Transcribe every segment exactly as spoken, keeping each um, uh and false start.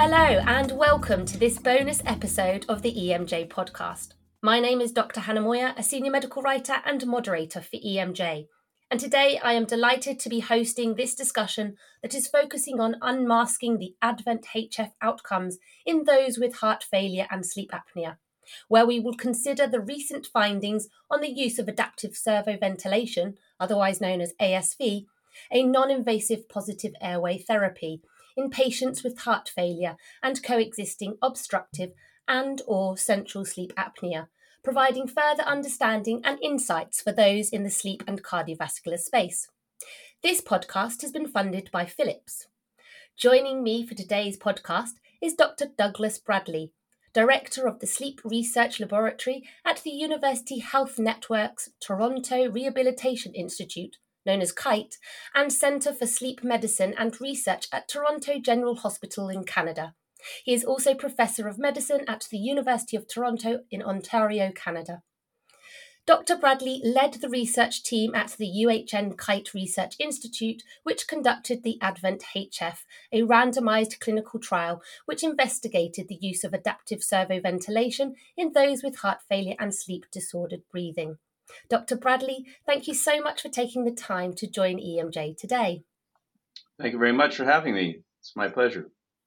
Hello and welcome to this bonus episode of the E M J podcast. My name is Doctor Hannah Moyer, a senior medical writer and moderator for E M J. And today I am delighted to be hosting this discussion that is focusing on unmasking the ADVENT H F outcomes in those with heart failure and sleep apnea, where we will consider the recent findings on the use of adaptive servoventilation, otherwise known as A S V, a non-invasive positive airway therapy in patients with heart failure and coexisting obstructive and or central sleep apnea, providing further understanding and insights for those in the sleep and cardiovascular space. This podcast has been funded by Philips. Joining me for today's podcast is Doctor Douglas Bradley, Director of the Sleep Research Laboratory at the University Health Network's Toronto Rehabilitation Institute, known as KITE, and Centre for Sleep Medicine and Research at Toronto General Hospital in Canada. He is also Professor of Medicine at the University of Toronto in Ontario, Canada. Doctor Bradley led the research team at the U H N KITE Research Institute, which conducted the ADVENT H F, a randomised clinical trial which investigated the use of adaptive servoventilation in those with heart failure and sleep-disordered breathing. Doctor Bradley, thank you so much for taking the time to join E M J today. Thank you very much for having me. It's my pleasure.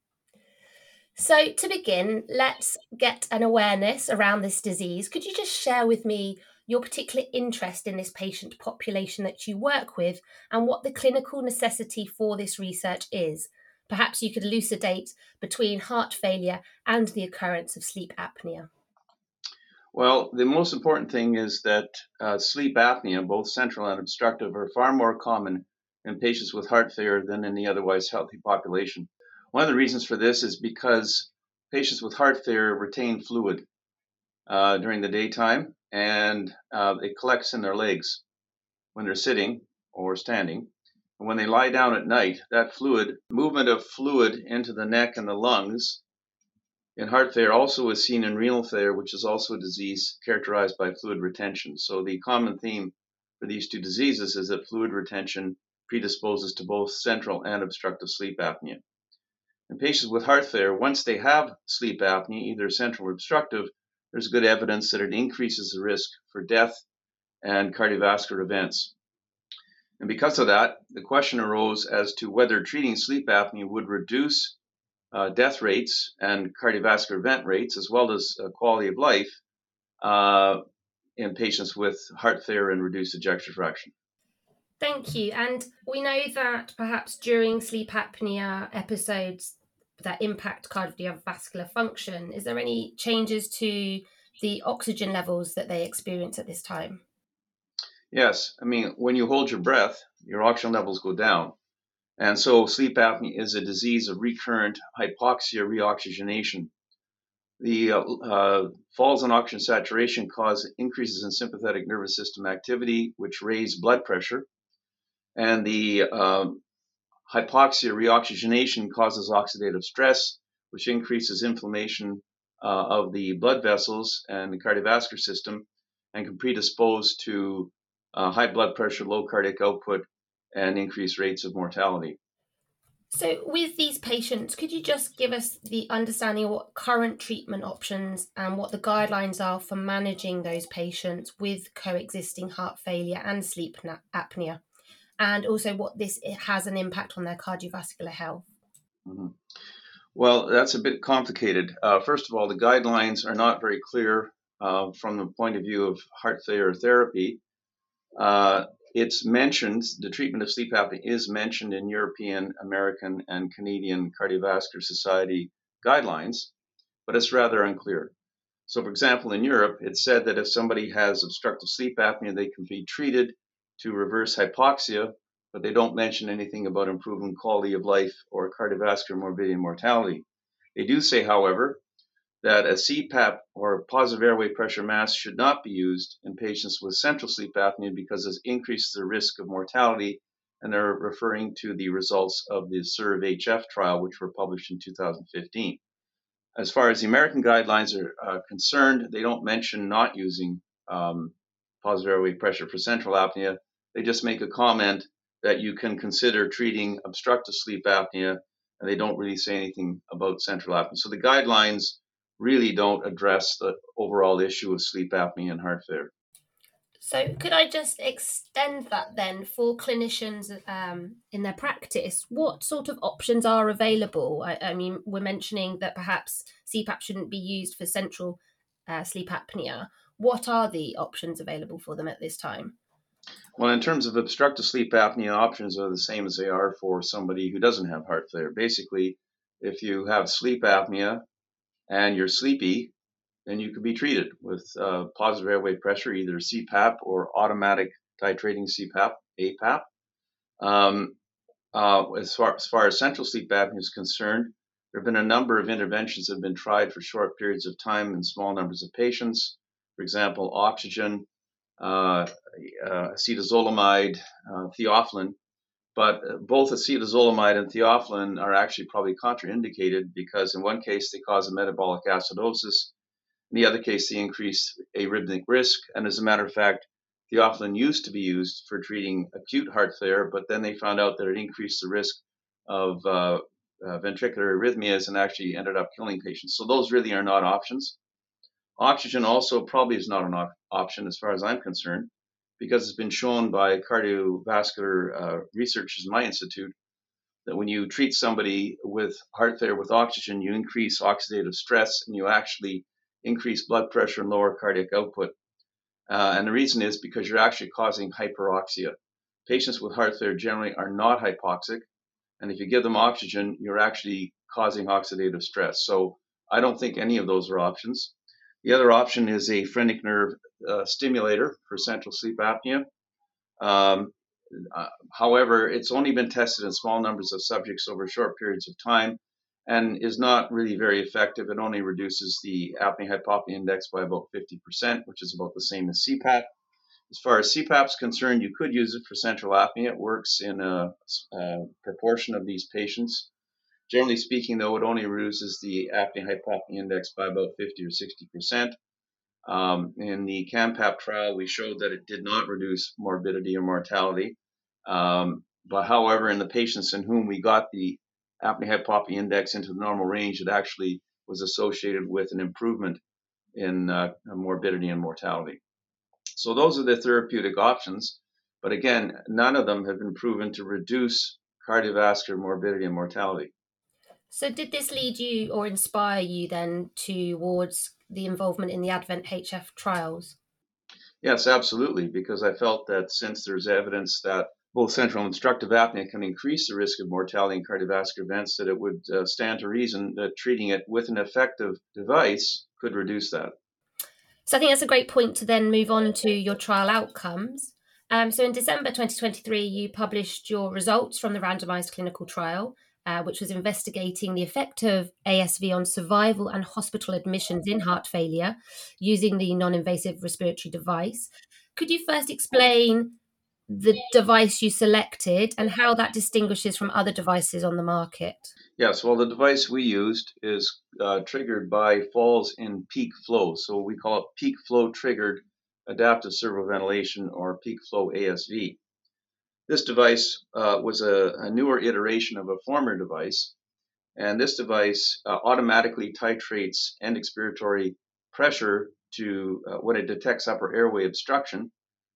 So to begin, let's get an awareness around this disease. Could you just share with me your particular interest in this patient population that you work with and what the clinical necessity for this research is? Perhaps you could elucidate between heart failure and the occurrence of sleep apnea. Well, the most important thing is that uh, sleep apnea, both central and obstructive, are far more common in patients with heart failure than in the otherwise healthy population. One of the reasons for this is because patients with heart failure retain fluid uh, during the daytime, and uh, it collects in their legs when they're sitting or standing. And when they lie down at night, that fluid, movement of fluid into the neck and the lungs in heart failure also is seen in renal failure, which is also a disease characterized by fluid retention. So the common theme for these two diseases is that fluid retention predisposes to both central and obstructive sleep apnea. In patients with heart failure, once they have sleep apnea, either central or obstructive, there's good evidence that it increases the risk for death and cardiovascular events. And because of that, the question arose as to whether treating sleep apnea would reduce uh, death rates and cardiovascular event rates, as well as uh, quality of life uh, in patients with heart failure and reduced ejection fraction. Thank you. And we know that perhaps during sleep apnea episodes that impact cardiovascular function, is there any changes to the oxygen levels that they experience at this time? Yes. I mean, when you hold your breath, your oxygen levels go down. And so sleep apnea is a disease of recurrent hypoxia reoxygenation. The uh, uh, falls in oxygen saturation cause increases in sympathetic nervous system activity, which raise blood pressure. And the uh, hypoxia reoxygenation causes oxidative stress, which increases inflammation uh, of the blood vessels and the cardiovascular system and can predispose to uh, high blood pressure, low cardiac output, and increased rates of mortality. So with these patients, could you just give us the understanding of what current treatment options and what the guidelines are for managing those patients with coexisting heart failure and sleep apnea, and also what this has an impact on their cardiovascular health? Mm-hmm. Well, that's a bit complicated. Uh, first of all, the guidelines are not very clear uh, from the point of view of heart failure therapy. Uh, it's mentioned, the treatment of sleep apnea is mentioned in European, American, and Canadian Cardiovascular Society guidelines, but it's rather unclear. So, for example, in Europe, it's said that if somebody has obstructive sleep apnea, they can be treated to reverse hypoxia, but they don't mention anything about improving quality of life or cardiovascular morbidity and mortality. They do say, however, that a C PAP or positive airway pressure mask should not be used in patients with central sleep apnea because it increases the risk of mortality, and they're referring to the results of the SERVE-H F trial, which were published in two thousand fifteen. As far as the American guidelines are uh, concerned, they don't mention not using um, positive airway pressure for central apnea. They just make a comment that you can consider treating obstructive sleep apnea and they don't really say anything about central apnea. So the guidelines really don't address the overall issue of sleep apnea and heart failure. So could I just extend that then for clinicians um, in their practice? What sort of options are available? I, I mean, we're mentioning that perhaps C PAP shouldn't be used for central uh, sleep apnea. What are the options available for them at this time? Well, in terms of obstructive sleep apnea, options are the same as they are for somebody who doesn't have heart failure. Basically, if you have sleep apnea and you're sleepy, then you could be treated with uh, positive airway pressure, either C PAP or automatic titrating C PAP, A PAP. Um, uh, as, far, as far as central sleep apnea is concerned, there have been a number of interventions that have been tried for short periods of time in small numbers of patients. For example, oxygen, uh, uh, acetazolamide, uh, theophylline. But both acetazolamide and theophylline are actually probably contraindicated because in one case they cause a metabolic acidosis. In the other case, they increase arrhythmic risk. And as a matter of fact, theophylline used to be used for treating acute heart failure, but then they found out that it increased the risk of uh, uh, ventricular arrhythmias and actually ended up killing patients. So those really are not options. Oxygen also probably is not an op- option as far as I'm concerned, because it's been shown by cardiovascular uh, researchers in my institute that when you treat somebody with heart failure with oxygen, you increase oxidative stress and you actually increase blood pressure and lower cardiac output. Uh, and the reason is because you're actually causing hyperoxia. Patients with heart failure generally are not hypoxic. And if you give them oxygen, you're actually causing oxidative stress. So I don't think any of those are options. The other option is a phrenic nerve uh, stimulator for central sleep apnea. Um, uh, however, it's only been tested in small numbers of subjects over short periods of time and is not really very effective. It only reduces the apnea-hypopnea index by about fifty percent, which is about the same as C PAP. As far as C PAP is concerned, you could use it for central apnea. It works in a, a proportion of these patients. Generally speaking, though, it only reduces the apnea-hypopnea index by about fifty or sixty percent. Um, in the CAMPAP trial, we showed that it did not reduce morbidity or mortality. Um, but however, in the patients in whom we got the apnea-hypopnea index into the normal range, it actually was associated with an improvement in uh, morbidity and mortality. So those are the therapeutic options. But again, none of them have been proven to reduce cardiovascular morbidity and mortality. So did this lead you or inspire you then towards the involvement in the Advent H F trials? Yes, absolutely, because I felt that since there's evidence that both central and obstructive apnea can increase the risk of mortality and cardiovascular events, that it would uh, stand to reason that treating it with an effective device could reduce that. So I think that's a great point to then move on to your trial outcomes. Um, so in December twenty twenty-three, you published your results from the randomized clinical trial, uh, which was investigating the effect of A S V on survival and hospital admissions in heart failure using the non-invasive respiratory device. Could you first explain the device you selected and how that distinguishes from other devices on the market? Yes, well, the device we used is uh, triggered by falls in peak flow. So we call it peak flow triggered adaptive servo ventilation, or peak flow A S V. This device uh, was a, a newer iteration of a former device, and this device uh, automatically titrates end expiratory pressure to uh, when it detects upper airway obstruction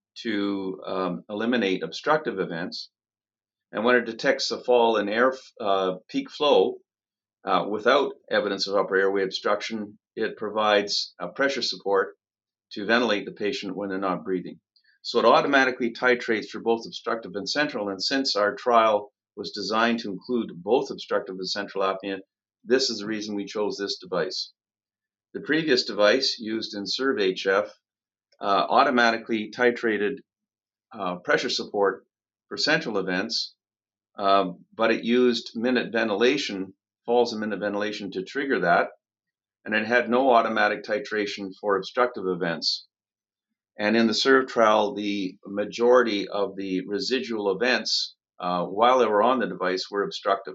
to um, eliminate obstructive events. And when it detects a fall in air uh, peak flow uh, without evidence of upper airway obstruction, it provides uh, pressure support to ventilate the patient when they're not breathing. So it automatically titrates for both obstructive and central. And since our trial was designed to include both obstructive and central apnea, this is the reason we chose this device. The previous device used in SERVE-H F uh, automatically titrated uh, pressure support for central events, uh, but it used minute ventilation, falls in minute ventilation to trigger that, and it had no automatic titration for obstructive events. And in the SERVE trial, the majority of the residual events uh, while they were on the device were obstructive.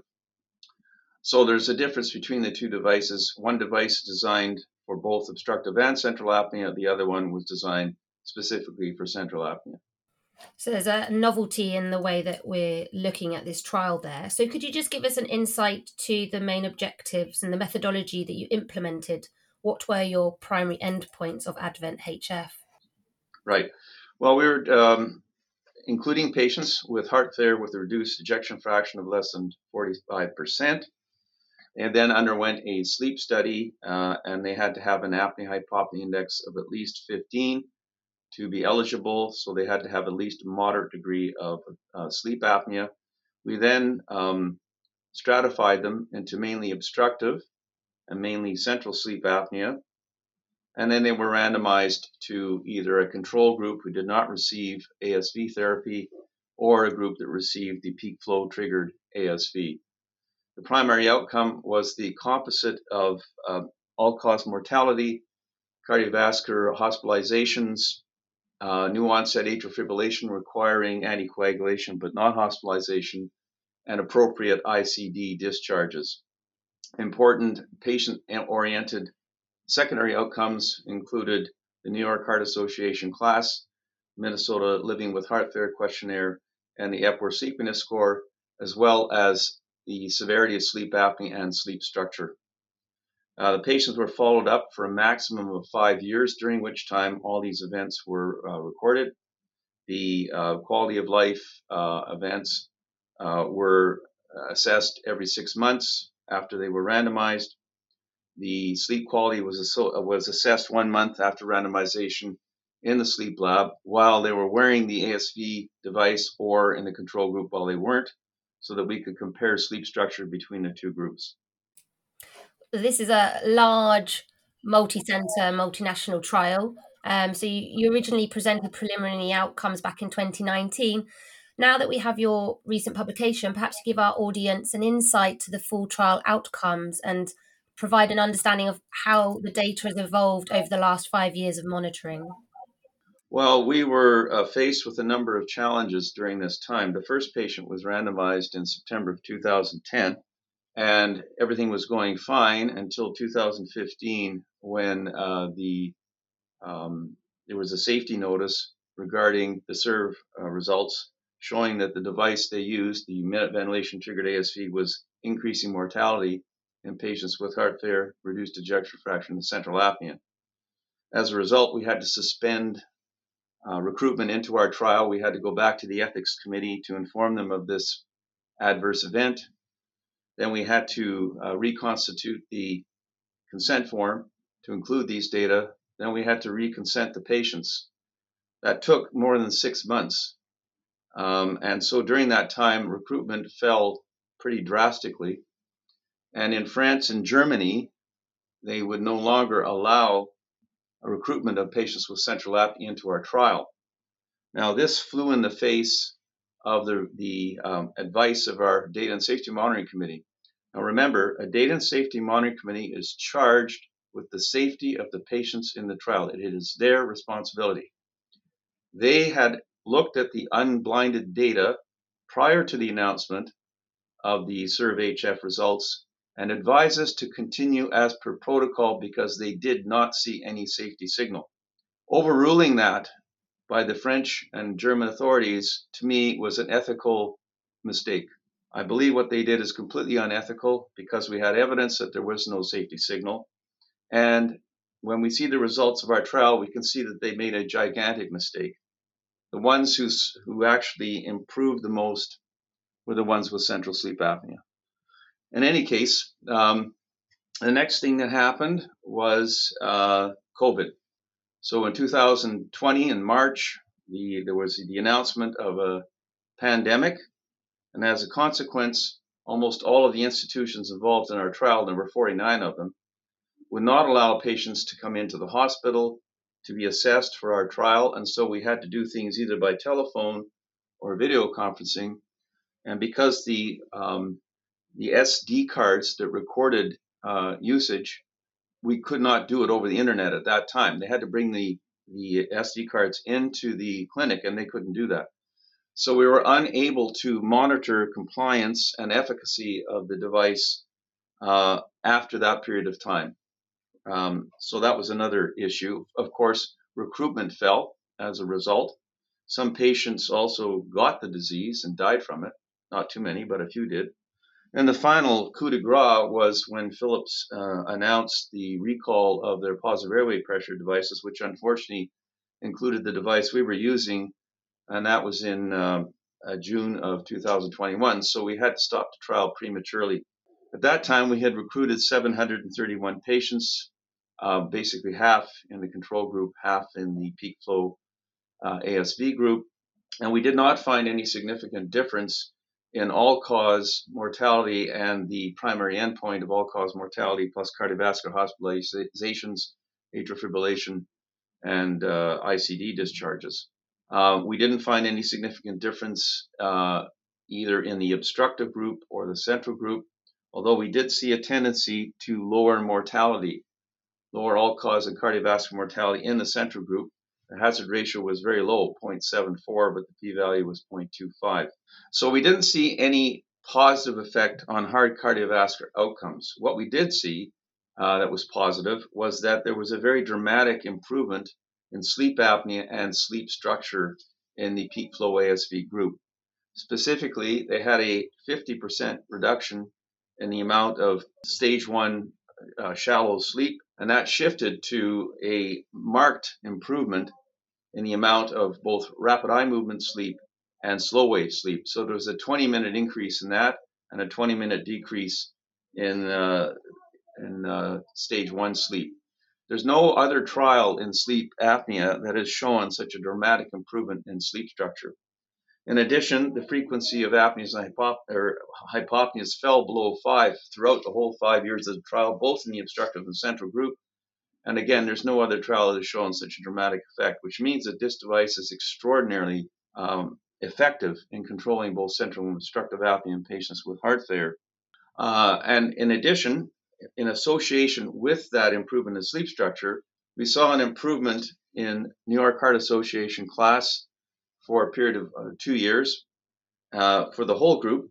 So there's a difference between the two devices. One device is designed for both obstructive and central apnea. The other one was designed specifically for central apnea. So there's a novelty in the way that we're looking at this trial there. So could you just give us an insight to the main objectives and the methodology that you implemented? What were your primary endpoints of Advent H F? Right. Well, we were um, including patients with heart failure with a reduced ejection fraction of less than forty-five percent, and then underwent a sleep study, uh, and they had to have an apnea-hypopnea index of at least fifteen to be eligible, so they had to have at least a moderate degree of uh, sleep apnea. We then um, stratified them into mainly obstructive and mainly central sleep apnea, and then they were randomized to either a control group who did not receive A S V therapy or a group that received the peak flow triggered A S V. The primary outcome was the composite of uh, all-cause mortality, cardiovascular hospitalizations, uh, new onset atrial fibrillation requiring anticoagulation but not hospitalization, and appropriate I C D discharges. Important patient-oriented secondary outcomes included the New York Heart Association class, Minnesota Living with Heart Failure questionnaire, and the Epworth Sleepiness score, as well as the severity of sleep apnea and sleep structure. Uh, the patients were followed up for a maximum of five years, during which time all these events were uh, recorded. The uh, quality of life uh, events uh, were assessed every six months after they were randomized. The sleep quality was, was assessed one month after randomization in the sleep lab while they were wearing the A S V device or in the control group while they weren't, so that we could compare sleep structure between the two groups. This is a large, multi-center, multinational trial. Um, so you, you originally presented preliminary outcomes back in twenty nineteen. Now that we have your recent publication, perhaps give our audience an insight to the full trial outcomes and provide an understanding of how the data has evolved over the last five years of monitoring. Well, we were uh, faced with a number of challenges during this time. The first patient was randomized in September of two thousand ten, and everything was going fine until two thousand fifteen, when uh, the um, there was a safety notice regarding the SERVE uh, results showing that the device they used, the minute ventilation triggered A S V, was increasing mortality in patients with heart failure, reduced ejection fraction, and central apnea. As a result, we had to suspend uh, recruitment into our trial. We had to go back to the ethics committee to inform them of this adverse event. Then we had to uh, reconstitute the consent form to include these data. Then we had to reconsent the patients. That took more than six months. Um, and so during that time, recruitment fell pretty drastically. And in France and Germany, they would no longer allow a recruitment of patients with central apnea into our trial. Now, this flew in the face of the, the um, advice of our Data and Safety Monitoring Committee. Now, remember, a Data and Safety Monitoring Committee is charged with the safety of the patients in the trial. It is their responsibility. They had looked at the unblinded data prior to the announcement of the SERVE-H F results and advised us to continue as per protocol because they did not see any safety signal. Overruling that by the French and German authorities, to me, was an ethical mistake. I believe what they did is completely unethical because we had evidence that there was no safety signal. And when we see the results of our trial, we can see that they made a gigantic mistake. The ones who's, who actually improved the most were the ones with central sleep apnea. In any case, um, the next thing that happened was uh, COVID. So in two thousand twenty, in March, the, there was the announcement of a pandemic. And as a consequence, almost all of the institutions involved in our trial, there were forty-nine of them, would not allow patients to come into the hospital to be assessed for our trial. And so we had to do things either by telephone or video conferencing. And because the um, the S D cards that recorded uh, usage, we could not do it over the internet at that time. They had to bring the, the S D cards into the clinic, and they couldn't do that. So we were unable to monitor compliance and efficacy of the device uh, after that period of time. Um, so that was another issue. Of course, recruitment fell as a result. Some patients also got the disease and died from it. Not too many, but a few did. And the final coup de grace was when Philips uh, announced the recall of their positive airway pressure devices, which unfortunately included the device we were using, and that was in um, uh, June of two thousand twenty-one. So we had to stop the trial prematurely. At that time, we had recruited seven hundred thirty-one patients, uh, basically half in the control group, half in the peak flow uh, A S V group, and we did not find any significant difference in all-cause mortality and the primary endpoint of all-cause mortality plus cardiovascular hospitalizations, atrial fibrillation, and uh, I C D discharges. Uh, we didn't find any significant difference uh, either in the obstructive group or the central group, although we did see a tendency to lower mortality, lower all-cause and cardiovascular mortality in the central group. The hazard ratio was very low, zero point seven four, but the p-value was zero point two five. So we didn't see any positive effect on hard cardiovascular outcomes. What we did see uh, that was positive was that there was a very dramatic improvement in sleep apnea and sleep structure in the peak flow A S V group. Specifically, they had a fifty percent reduction in the amount of stage one uh, shallow sleep, and that shifted to a marked improvement in the amount of both rapid eye movement sleep and slow wave sleep. So there was a twenty minute increase in that and a twenty minute decrease in, uh, in uh, stage one sleep. There's no other trial in sleep apnea that has shown such a dramatic improvement in sleep structure. In addition, the frequency of apneas and hypop- or hypopneas fell below five throughout the whole five years of the trial, both in the obstructive and central group. And again, there's no other trial that has shown such a dramatic effect, which means that this device is extraordinarily um, effective in controlling both central and obstructive apnea in patients with heart failure. Uh, and in addition, in association with that improvement in sleep structure, we saw an improvement in New York Heart Association class for a period of uh, two years uh, for the whole group,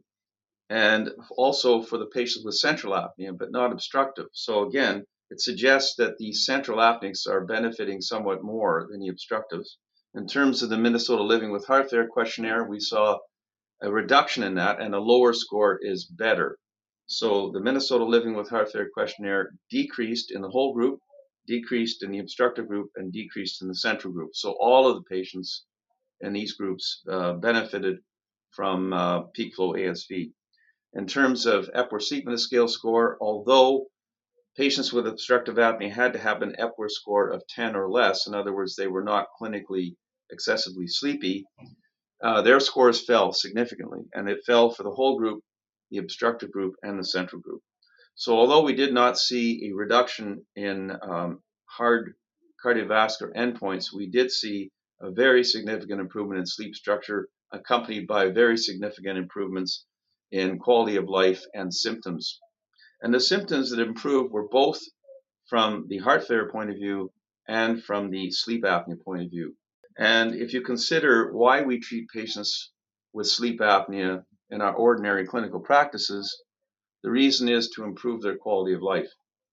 and also for the patients with central apnea, but not obstructive. So again, it suggests that the central apneics are benefiting somewhat more than the obstructives. In terms of the Minnesota Living with Heart Failure questionnaire, we saw a reduction in that, and a lower score is better. So the Minnesota Living with Heart Failure questionnaire decreased in the whole group, decreased in the obstructive group, and decreased in the central group. So all of the patients in these groups uh, benefited from uh, peak flow A S V. In terms of Epworth Sleepiness Scale score, although patients with obstructive apnea had to have an Epworth score of ten or less, in other words, they were not clinically excessively sleepy, uh, their scores fell significantly, and it fell for the whole group, the obstructive group, and the central group. So although we did not see a reduction in um, hard cardiovascular endpoints, we did see a very significant improvement in sleep structure, accompanied by very significant improvements in quality of life and symptoms. And the symptoms that improved were both from the heart failure point of view and from the sleep apnea point of view. And if you consider why we treat patients with sleep apnea in our ordinary clinical practices, the reason is to improve their quality of life.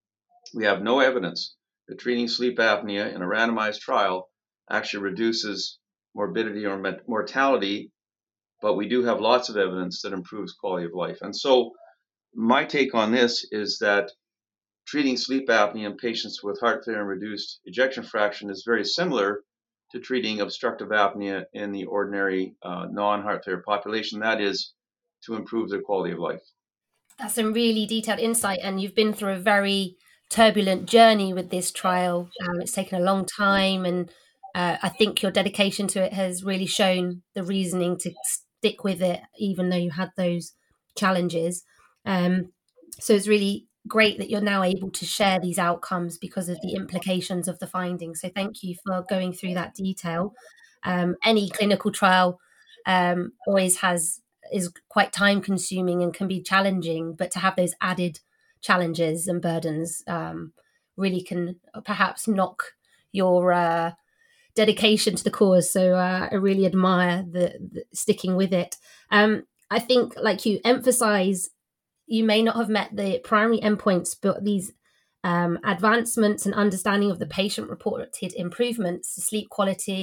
We have no evidence that treating sleep apnea in a randomized trial actually reduces morbidity or mortality, but we do have lots of evidence that improves quality of life. And so my take on this is that treating sleep apnea in patients with heart failure and reduced ejection fraction is very similar to treating obstructive apnea in the ordinary uh, non-heart failure population, that is, to improve their quality of life. That's some really detailed insight, and you've been through a very turbulent journey with this trial. Um, it's taken a long time, and uh, I think your dedication to it has really shown the reasoning to stick with it, even though you had those challenges. Um, so it's really great that you're now able to share these outcomes because of the implications of the findings. So thank you for going through that detail. Um, any clinical trial um, always has is quite time consuming and can be challenging, but to have those added challenges and burdens um, really can perhaps knock your uh, dedication to the cause. So uh, I really admire the, the sticking with it. Um, I think, like you emphasize, you may not have met the primary endpoints, but these um, advancements and understanding of the patient reported improvements, the sleep quality,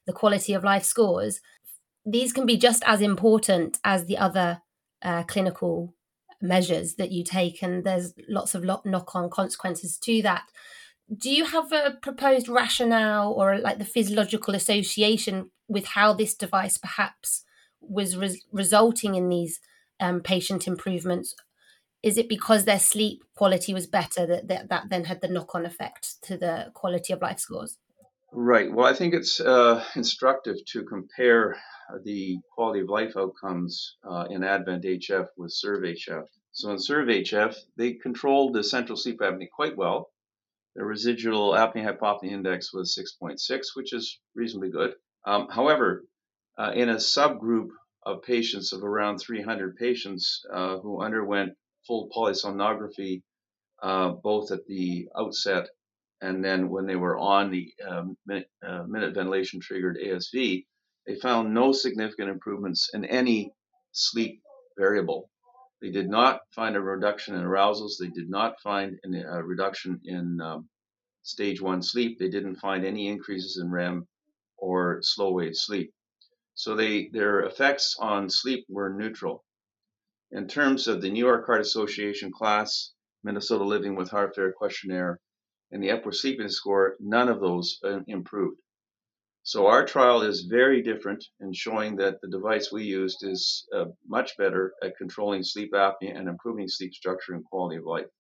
the quality of life scores, these can be just as important as the other uh, clinical measures that you take, and there's lots of knock-on consequences to that. Do you have a proposed rationale or like the physiological association with how this device perhaps was res- resulting in these um, patient improvements? Is it because their sleep quality was better that, that that then had the knock-on effect to the quality of life scores? Right. Well, I think it's uh, instructive to compare the quality of life outcomes uh, in ADVENT-H F with SERVE-H F. So in SERVE-H F, they controlled the central sleep apnea quite well. The residual apnea-hypopnea index was six point six, which is reasonably good. Um, however, uh, in a subgroup of patients of around three hundred patients uh, who underwent full polysomnography, uh, both at the outset and then when they were on the um, minute, uh, minute ventilation triggered A S V, they found no significant improvements in any sleep variable. They did not find a reduction in arousals. They did not find a reduction in um, stage one sleep. They didn't find any increases in R E M or slow wave sleep. So they, their effects on sleep were neutral. In terms of the New York Heart Association class, Minnesota Living with Heart Failure questionnaire, and the Epworth Sleepiness Score, none of those uh, improved. So our trial is very different in showing that the device we used is uh, much better at controlling sleep apnea and improving sleep structure and quality of life.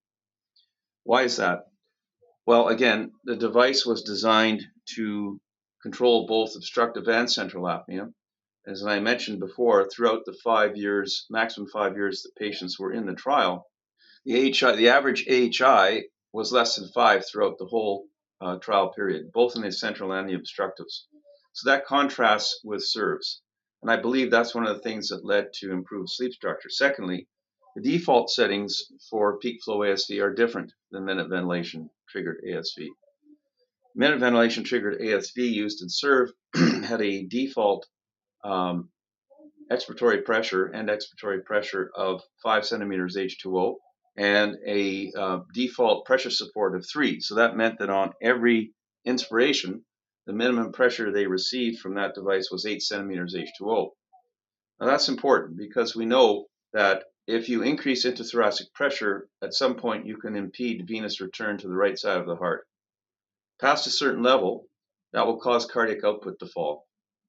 Why is that? Well, again, the device was designed to control both obstructive and central apnea. As I mentioned before, throughout the five years, maximum five years that patients were in the trial, the A H I, the average A H I was less than five throughout the whole uh, trial period, both in the central and the obstructives. So that contrasts with SERVES. And I believe that's one of the things that led to improved sleep structure. Secondly, the default settings for peak flow A S V are different than minute ventilation triggered A S V. Minute ventilation triggered A S V used in SERVE had a default um, expiratory pressure and expiratory pressure of five centimeters H two O and a uh, default pressure support of three. So that meant that on every inspiration, the minimum pressure they received from that device was eight centimeters H two O. Now that's important because we know that if you increase intrathoracic pressure, at some point you can impede venous return to the right side of the heart. Past a certain level, that will cause cardiac output to fall.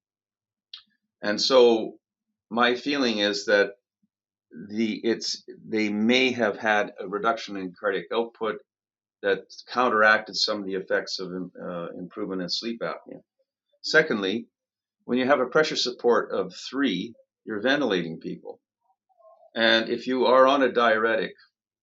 And so my feeling is that the it's they may have had a reduction in cardiac output that counteracted some of the effects of uh, improvement in sleep apnea. Secondly, when you have a pressure support of three, you're ventilating people. And if you are on a diuretic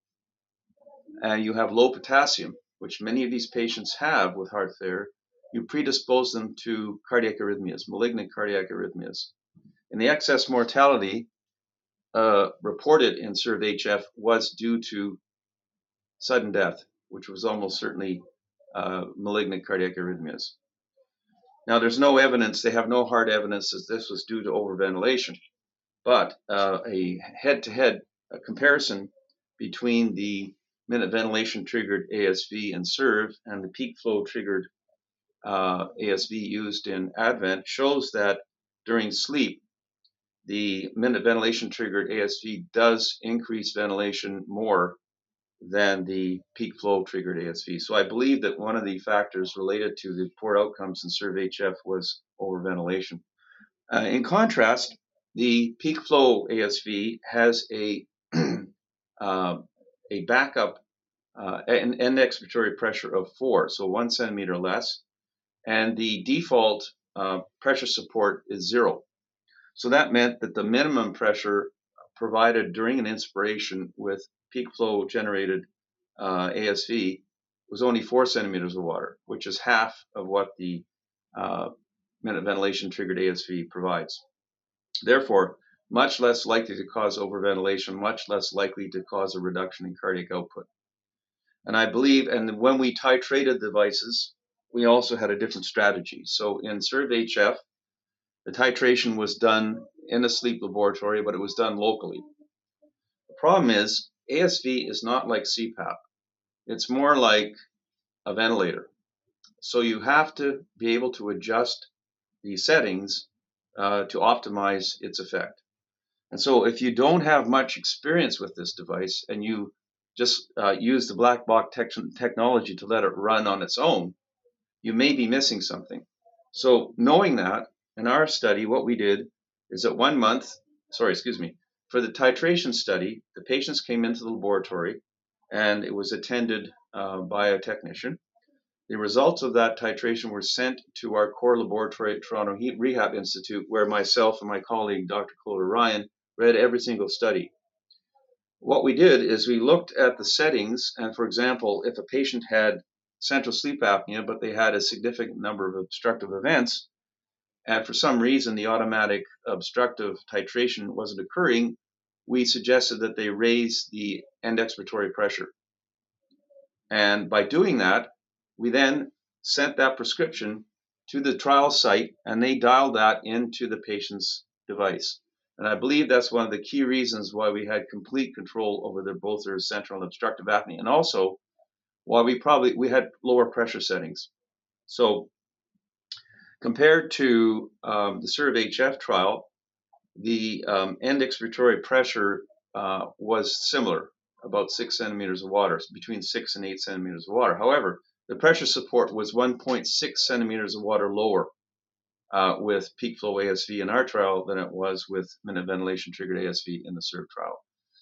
and you have low potassium, which many of these patients have with heart failure, you predispose them to cardiac arrhythmias, malignant cardiac arrhythmias. And the excess mortality uh, reported in SERVE-H F was due to sudden death, which was almost certainly uh, malignant cardiac arrhythmias. Now, there's no evidence, they have no hard evidence that this was due to overventilation, but uh, a head-to-head uh, comparison between the minute ventilation triggered A S V in SERVE and the peak flow triggered uh, A S V used in ADVENT shows that during sleep, the minute ventilation triggered A S V does increase ventilation more than the peak flow triggered A S V. So I believe that one of the factors related to the poor outcomes in SERVE-H F was overventilation. Uh, in contrast, the peak flow A S V has a uh, a backup uh, end expiratory pressure of four, so one centimeter less, and the default uh, pressure support is zero. So that meant that the minimum pressure provided during an inspiration with peak flow generated uh, A S V was only four centimeters of water, which is half of what the uh, minute ventilation triggered A S V provides. Therefore, much less likely to cause overventilation, much less likely to cause a reduction in cardiac output. And I believe, and when we titrated devices, we also had a different strategy. So in SERVE-H F, the titration was done in a sleep laboratory, but it was done locally. The problem is A S V is not like C PAP. It's more like a ventilator. So you have to be able to adjust the settings uh, to optimize its effect. And so if you don't have much experience with this device and you just uh, use the black box te- technology to let it run on its own, you may be missing something. So knowing that, in our study, what we did is at one month, sorry, excuse me, for the titration study, the patients came into the laboratory and it was attended uh, by a technician. The results of that titration were sent to our core laboratory at Toronto Rehab Institute, where myself and my colleague, Doctor Clodagh Ryan, read every single study. What we did is we looked at the settings, and for example, if a patient had central sleep apnea, but they had a significant number of obstructive events, and for some reason the automatic obstructive titration wasn't occurring, we suggested that they raise the end expiratory pressure. And by doing that, we then sent that prescription to the trial site, and they dialed that into the patient's device. And I believe that's one of the key reasons why we had complete control over their, both their central and obstructive apnea, and also why we probably we had lower pressure settings. So compared to um, the SERVE-H F trial, the um, end expiratory pressure uh, was similar, about six centimeters of water, between six and eight centimeters of water. However, the pressure support was one point six centimeters of water lower uh, with peak flow A S V in our trial than it was with minute ventilation triggered A S V in the SERVE trial.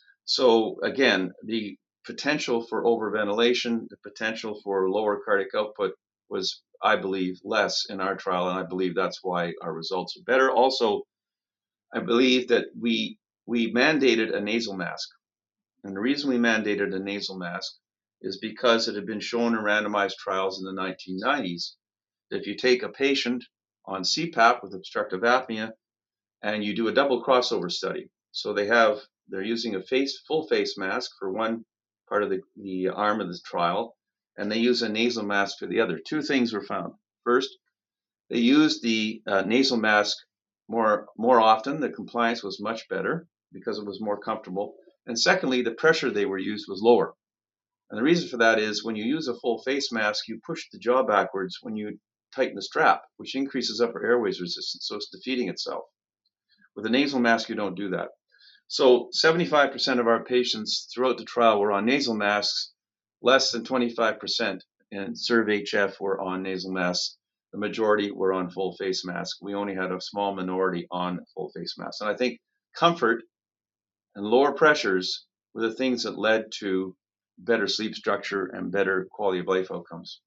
So again, the potential for overventilation, the potential for lower cardiac output was, I believe, less in our trial, and I believe that's why our results are better. Also, I believe that we we mandated a nasal mask. And the reason we mandated a nasal mask is because it had been shown in randomized trials in the nineteen nineties that if you take a patient on C PAP with obstructive apnea and you do a double crossover study, so they have they're using a face full face mask for one part of the, the arm of the trial, and they use a nasal mask for the other. Two things were found. First, they used the uh, nasal mask more more often. The compliance was much better because it was more comfortable. And secondly, the pressure they were used was lower. And the reason for that is when you use a full face mask, you push the jaw backwards when you tighten the strap, which increases upper airways resistance, so it's defeating itself. With a nasal mask, you don't do that. So seventy-five percent of our patients throughout the trial were on nasal masks. Less than twenty-five percent in SERVE-H F were on nasal masks. The majority were on full face mask. We only had a small minority on full face masks. And I think comfort and lower pressures were the things that led to better sleep structure and better quality of life outcomes.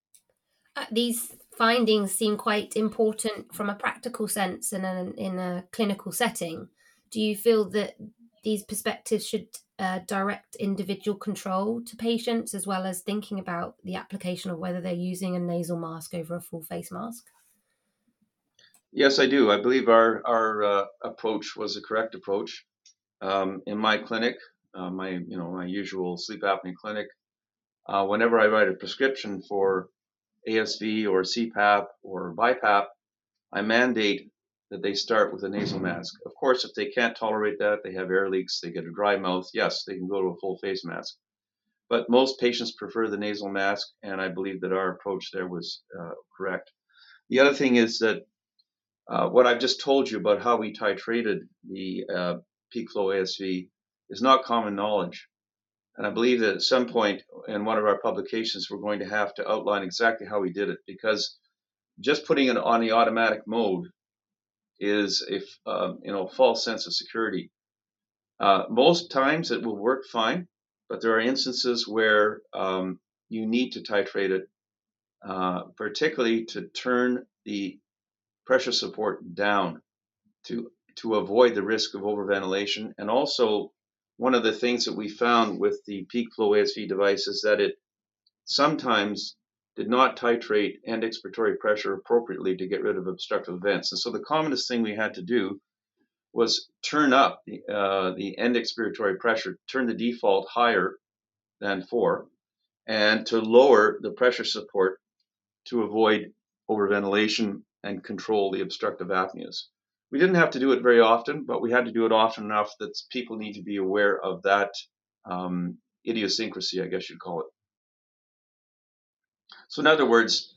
Uh, these findings seem quite important from a practical sense and in, in a clinical setting. Do you feel that these perspectives should uh, direct individual control to patients as well as thinking about the application of whether they're using a nasal mask over a full face mask? Yes, I do. I believe our, our uh, approach was the correct approach. Um, in my clinic, uh, my you know my usual sleep apnea clinic, uh, whenever I write a prescription for A S V or C PAP or BiPAP, I mandate that they start with a nasal mask. Of course, if they can't tolerate that, they have air leaks, they get a dry mouth, yes, they can go to a full face mask. But most patients prefer the nasal mask, and I believe that our approach there was uh, correct. The other thing is that uh, what I've just told you about how we titrated the uh, peak flow A S V is not common knowledge. And I believe that at some point in one of our publications, we're going to have to outline exactly how we did it, because just putting it on the automatic mode is a uh, you know false sense of security. Uh, most times it will work fine, but there are instances where um, you need to titrate it, uh, particularly to turn the pressure support down to to avoid the risk of overventilation. And also, one of the things that we found with the peak flow A S V device is that it sometimes did not titrate end expiratory pressure appropriately to get rid of obstructive events. And so the commonest thing we had to do was turn up the, uh, the end expiratory pressure, turn the default higher than four, and to lower the pressure support to avoid overventilation and control the obstructive apneas. We didn't have to do it very often, but we had to do it often enough that people need to be aware of that um, idiosyncrasy, I guess you'd call it. So in other words,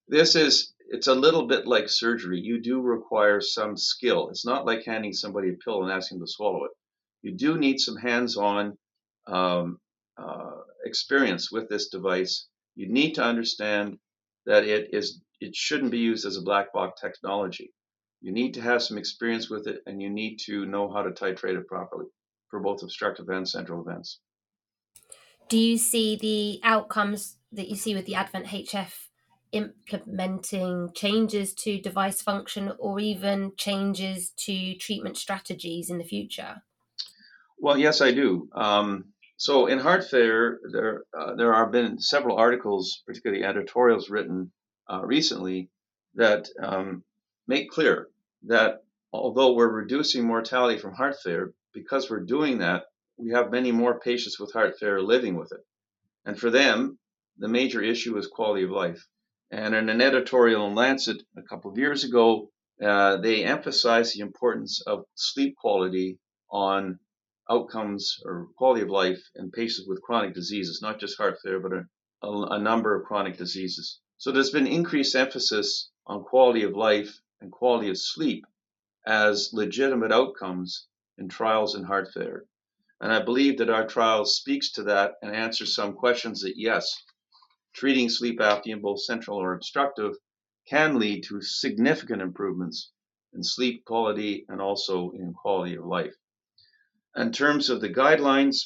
This is, it's a little bit like surgery. You do require some skill. It's not like handing somebody a pill and asking them to swallow it. You do need some hands-on um, uh, experience with this device. You need to understand that it is it shouldn't be used as a black box technology. You need to have some experience with it, and you need to know how to titrate it properly for both obstructive and central events. Do you see the outcomes that you see with the Advent H F implementing changes to device function or even changes to treatment strategies in the future? Well, yes, I do. Um, so in heart failure, there uh, there have been several articles, particularly editorials, written uh, recently that um, make clear that although we're reducing mortality from heart failure, because we're doing that, we have many more patients with heart failure living with it. And for them, the major issue is quality of life. And in an editorial in Lancet a couple of years ago, uh, they emphasized the importance of sleep quality on outcomes or quality of life in patients with chronic diseases, not just heart failure, but a, a, a number of chronic diseases. So there's been increased emphasis on quality of life and quality of sleep as legitimate outcomes in trials in heart failure. And I believe that our trial speaks to that and answers some questions that, yes, treating sleep apnea, both central or obstructive, can lead to significant improvements in sleep quality and also in quality of life. In terms of the guidelines,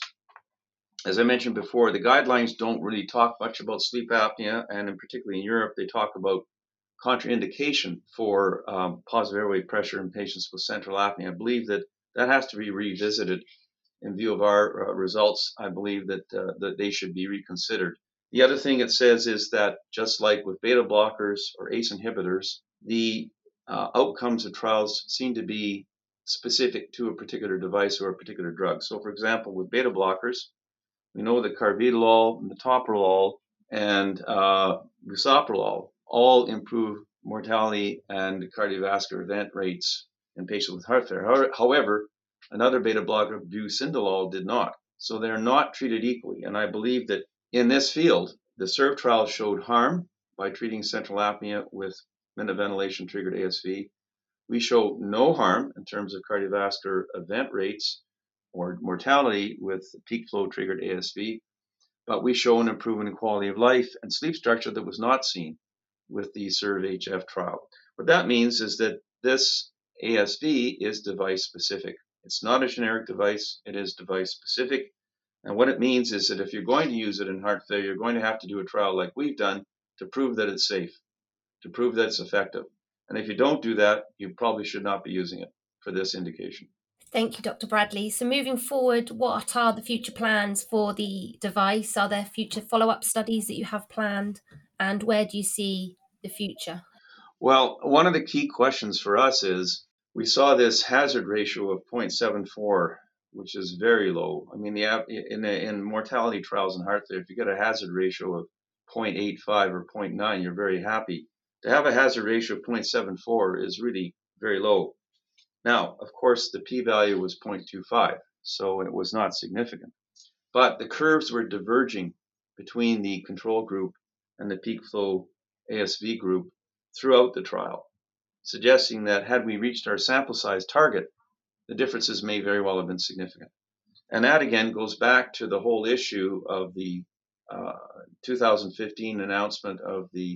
as I mentioned before, the guidelines don't really talk much about sleep apnea, and in particularly in Europe, they talk about contraindication for um, positive airway pressure in patients with central apnea. I believe that that has to be revisited in view of our uh, results. I believe that uh, that they should be reconsidered. The other thing it says is that just like with beta blockers or A C E inhibitors, the uh, outcomes of trials seem to be specific to a particular device or a particular drug. So, for example, with beta blockers, we know that carvedilol, metoprolol, and uh, bisoprolol all improve mortality and cardiovascular event rates in patients with heart failure. However, another beta blocker, bucindolol, did not. So they're not treated equally. And I believe that in this field, the SERVE trial showed harm by treating central apnea with minute ventilation triggered A S V. We show no harm in terms of cardiovascular event rates or mortality with peak flow triggered A S V, but we show an improvement in quality of life and sleep structure that was not seen with the SERVE H F trial. What that means is that this A S V is device specific. It's not a generic device, it is device specific. And what it means is that if you're going to use it in heart failure, you're going to have to do a trial like we've done to prove that it's safe, to prove that it's effective. And if you don't do that, you probably should not be using it for this indication. Thank you, Doctor Bradley. So moving forward, what are the future plans for the device? Are there future follow-up studies that you have planned? And where do you see the future? Well, one of the key questions for us is we saw this hazard ratio of zero point seven four, which is very low. I mean, the in, in mortality trials in heart failure, if you get a hazard ratio of zero point eight five or zero point nine, you're very happy. To have a hazard ratio of zero point seven four is really very low. Now, of course, the p-value was zero point two five, so it was not significant. But the curves were diverging between the control group and the peak flow A S V group throughout the trial, suggesting that had we reached our sample size target, the differences may very well have been significant. And that again goes back to the whole issue of the uh, two thousand fifteen announcement of the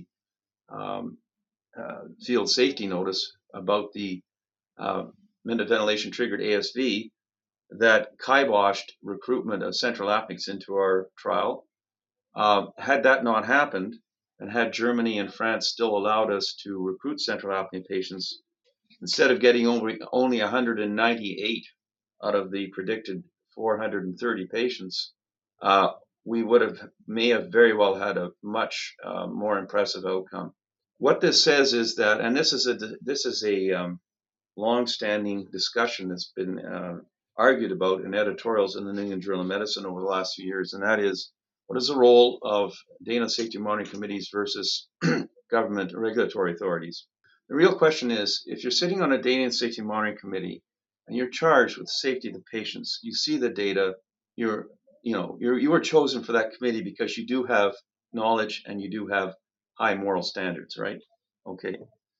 um, uh, field safety notice about the uh, minute ventilation triggered A S V that kiboshed recruitment of central apneics into our trial. Uh, had that not happened, and had Germany and France still allowed us to recruit central apnea patients, instead of getting only, only one hundred ninety-eight out of the predicted four hundred thirty patients, uh, we would have may have very well had a much uh, more impressive outcome. What this says is that, and this is a this is a um, long-standing discussion that's been uh, argued about in editorials in the New England Journal of Medicine over the last few years, and that is, what is the role of data safety monitoring committees versus government regulatory authorities? The real question is, if you're sitting on a data safety monitoring committee and you're charged with the safety of the patients, you see the data, you're, you know, you're, you were chosen for that committee because you do have knowledge and you do have high moral standards, right? Okay.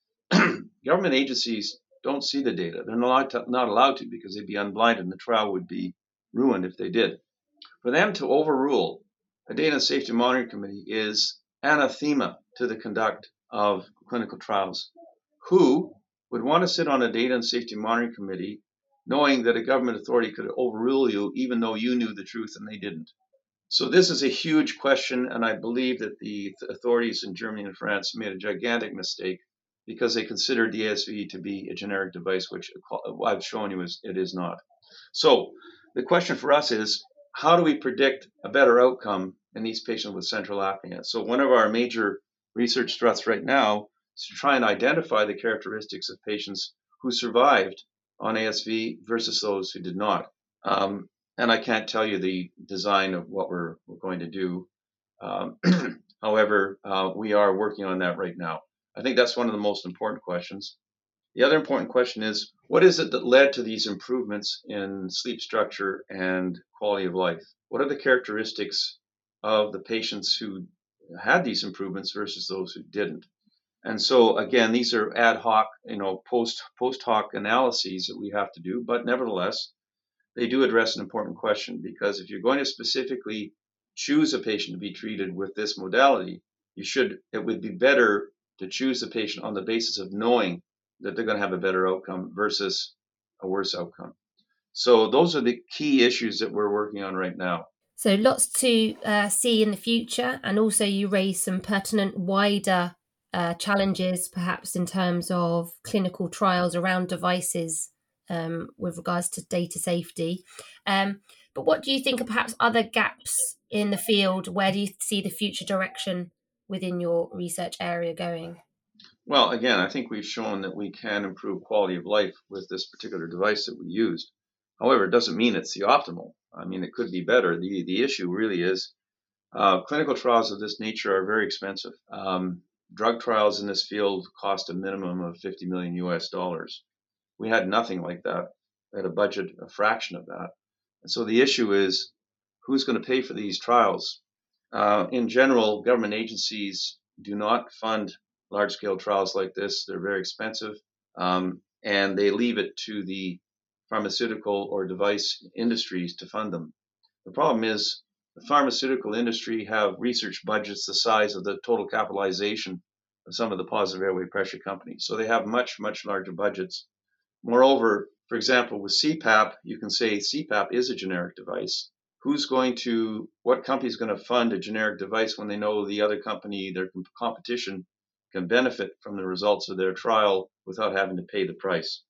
Government agencies don't see the data. They're not, to, not allowed to because they'd be unblinded and the trial would be ruined if they did. For them to overrule a Data and Safety Monitoring Committee is anathema to the conduct of clinical trials. Who would want to sit on a Data and Safety Monitoring Committee knowing that a government authority could overrule you even though you knew the truth and they didn't? So this is a huge question, and I believe that the authorities in Germany and France made a gigantic mistake because they considered the A S V to be a generic device, which I've shown you is, it is not. So the question for us is, how do we predict a better outcome in these patients with central apnea? So one of our major research thrusts right now is to try and identify the characteristics of patients who survived on A S V versus those who did not. Um, and I can't tell you the design of what we're, we're going to do. Um, however, uh, we are working on that right now. I think that's one of the most important questions. The other important question is, what is it that led to these improvements in sleep structure and quality of life? What are the characteristics of the patients who had these improvements versus those who didn't? And so, again, these are ad hoc, you know, post post hoc analyses that we have to do, but nevertheless, they do address an important question, because if you're going to specifically choose a patient to be treated with this modality, you should, it would be better to choose the patient on the basis of knowing that they're going to have a better outcome versus a worse outcome. So those are the key issues that we're working on right now. So lots to uh, see in the future, and also you raise some pertinent wider uh, challenges, perhaps in terms of clinical trials around devices um, with regards to data safety. Um, but what do you think are perhaps other gaps in the field? Where do you see the future direction within your research area going? Well, again, I think we've shown that we can improve quality of life with this particular device that we used. However, it doesn't mean it's the optimal. I mean, it could be better. The, the issue really is uh, clinical trials of this nature are very expensive. Um, drug trials in this field cost a minimum of fifty million U S dollars. We had nothing like that. We had a budget, a fraction of that. And so the issue is, who's going to pay for these trials? Uh, in general, government agencies do not fund large-scale trials like this. They're very expensive, um, and they leave it to the pharmaceutical or device industries to fund them. The problem is the pharmaceutical industry have research budgets the size of the total capitalization of some of the positive airway pressure companies. So they have much, much larger budgets. Moreover, for example, with C PAP, you can say C PAP is a generic device. Who's going to, what company is going to fund a generic device when they know the other company, their competition, can benefit from the results of their trial without having to pay the price?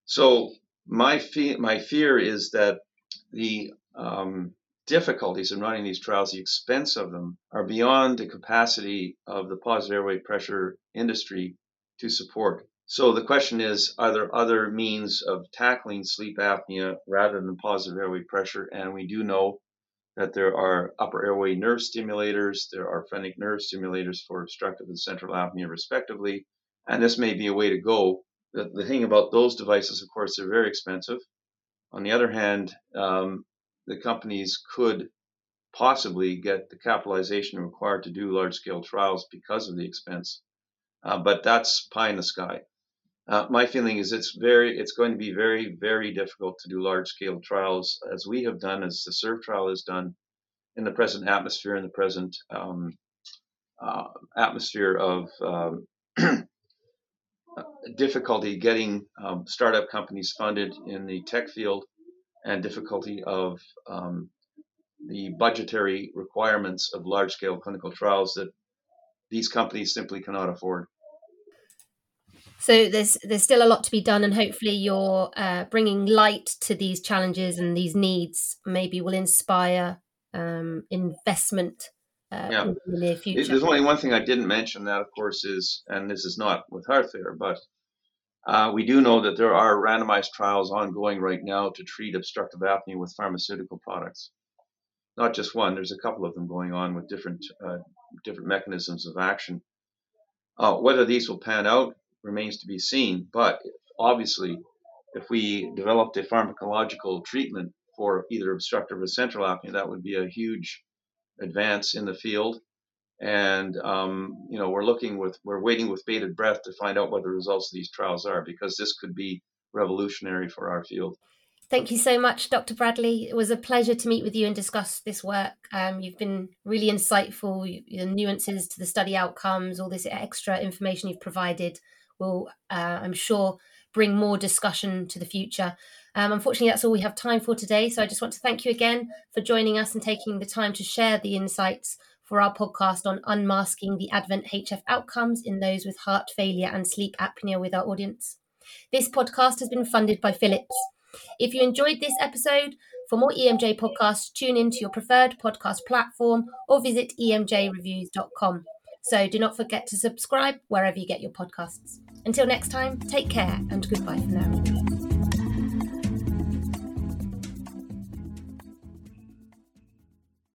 So my fe- my fear is that the um, difficulties in running these trials, the expense of them, are beyond the capacity of the positive airway pressure industry to support. So the question is, are there other means of tackling sleep apnea rather than positive airway pressure? And we do know that there are upper airway nerve stimulators, there are phrenic nerve stimulators for obstructive and central apnea respectively, and this may be a way to go. The, the thing about those devices, of course, they're very expensive. On the other hand, um, the companies could possibly get the capitalization required to do large-scale trials because of the expense, uh, but that's pie in the sky. Uh, my feeling is it's very, it's going to be very, very difficult to do large-scale trials as we have done, as the SERVE trial has done, in the present atmosphere, in the present um, uh, atmosphere of um, difficulty getting um, startup companies funded in the tech field, and difficulty of um, the budgetary requirements of large-scale clinical trials that these companies simply cannot afford. So there's there's still a lot to be done, and hopefully you're uh, bringing light to these challenges and these needs. Maybe will inspire um, investment uh, Yeah, in the near future. there's only one thing I didn't mention. That, of course, is, and this is not with heart failure, but uh, we do know that there are randomized trials ongoing right now to treat obstructive apnea with pharmaceutical products. Not just one. There's a couple of them going on with different uh, different mechanisms of action. Uh, whether these will pan out remains to be seen, but obviously, if we developed a pharmacological treatment for either obstructive or central apnea, that would be a huge advance in the field. And, um, you know, we're looking with, we're waiting with bated breath to find out what the results of these trials are, because this could be revolutionary for our field. Thank you so much, Doctor Bradley. It was a pleasure to meet with you and discuss this work. Um, you've been really insightful. The nuances to the study outcomes, all this extra information you've provided will, uh, I'm sure, bring more discussion to the future. Um, unfortunately, that's all we have time for today. So I just want to thank you again for joining us and taking the time to share the insights for our podcast on unmasking the Advent H F outcomes in those with heart failure and sleep apnea with our audience. This podcast has been funded by Philips. If you enjoyed this episode, for more E M J podcasts, tune in to your preferred podcast platform or visit e m j reviews dot com. So do not forget to subscribe wherever you get your podcasts. Until next time, take care and goodbye for now.